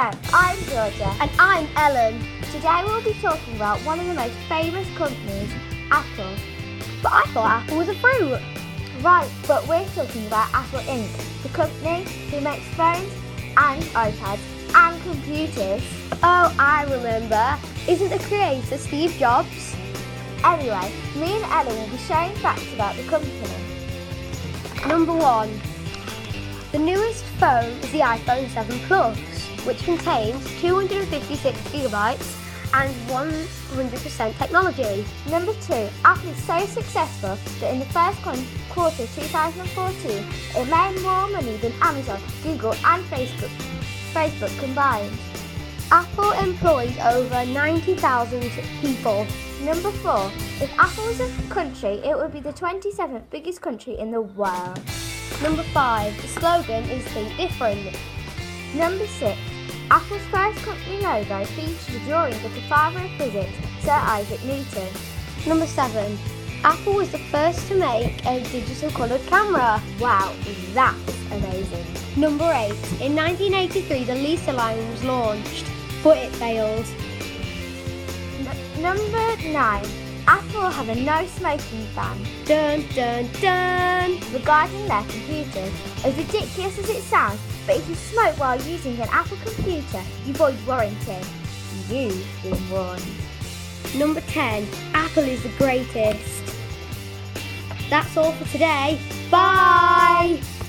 Hello, I'm Georgia. And I'm Ellen. Today we'll be talking about one of the most famous companies, Apple. But I thought Apple was a fruit. Right, but we're talking about Apple Inc., the company who makes phones and iPads and computers. Oh, I remember. Isn't the creator Steve Jobs? Anyway, me and Ellen will be sharing facts about the company. Number 1. The newest phone is the iPhone 7 Plus, which contains 256 gigabytes and 100% technology. Number 2, Apple is so successful that in the first quarter of 2014, it made more money than Amazon, Google and Facebook combined. Apple employs over 90,000 people. Number 4, if Apple was a country, it would be the 27th biggest country in the world. Number 5, the slogan is Think Different. Number 6, Apple's first company logo features a drawing of the father of physics, Sir Isaac Newton. Number 7, Apple was the first to make a digital coloured camera. Wow, that's amazing. Number 8, in 1983 the Lisa line was launched, but it failed. Number 9, Apple have a no smoking ban. Dun dun dun! Regarding their computers, as ridiculous as it sounds, but if you smoke while using an Apple computer, you void warranty. You've been warned. Number 10, Apple is the greatest. That's all for today. Bye!